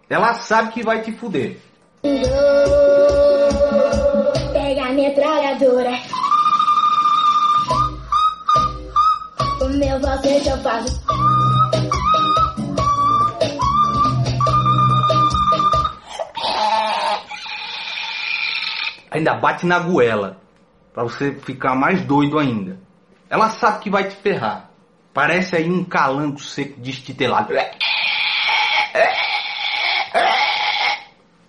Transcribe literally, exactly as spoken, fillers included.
Ela sabe que vai te fuder. Pega a metralhadora. O meu você eu faço. Ainda bate na goela, pra você ficar mais doido ainda. Ela sabe que vai te ferrar. Parece aí um calango seco destitelado.